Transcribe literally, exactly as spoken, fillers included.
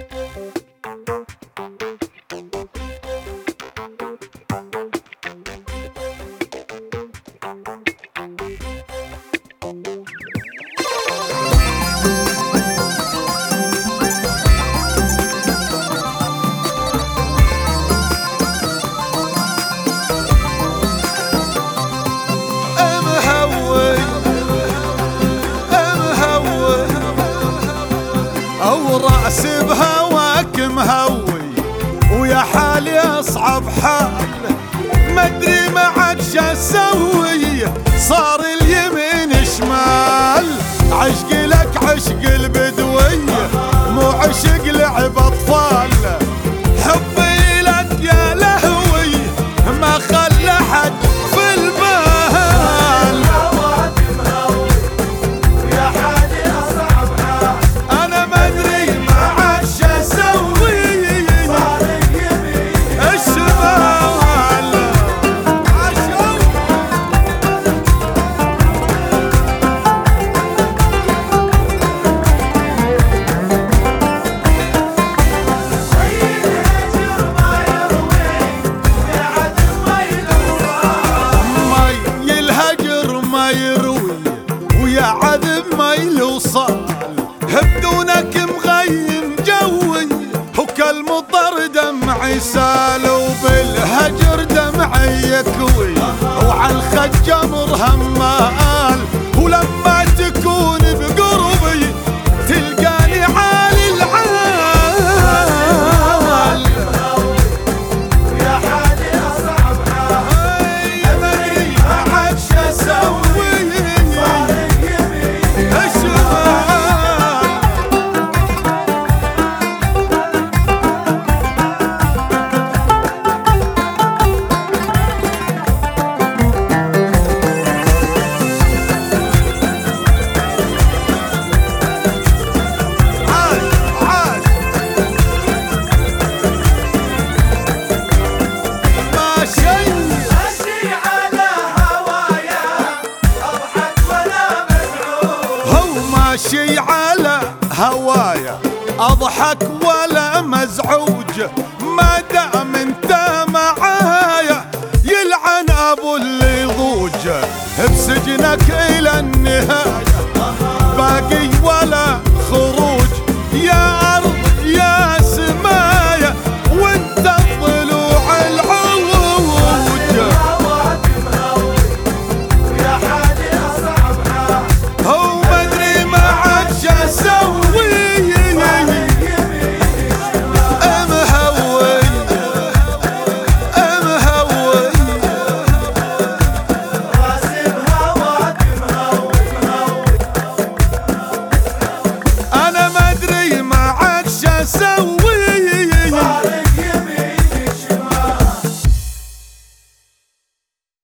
راسي بهواك مهوي ويا حالي اصعب حال، مدري ما عاد شو اسوي، صار اليمين شمال، عشق لك عشق البدوي مو عشق لعب اطفال، حبي لك يا لهوي ما خلى حد في البال. بدونك مغيم جوي وكالمطر دمعي سال، وبالهجر دمعي يكوي وعالخد جمر همال، ولما تكون بقربي تلقاني عالي العال. يا حالي اصعب حال، يا مدري ما عاد شو اسوي، ماشي على هوايا اضحك ولا مزعوج، ما دام انت معايا يلعن ابو اللي يضوج، بسجنك الى النهايه باقي ولا خروج يا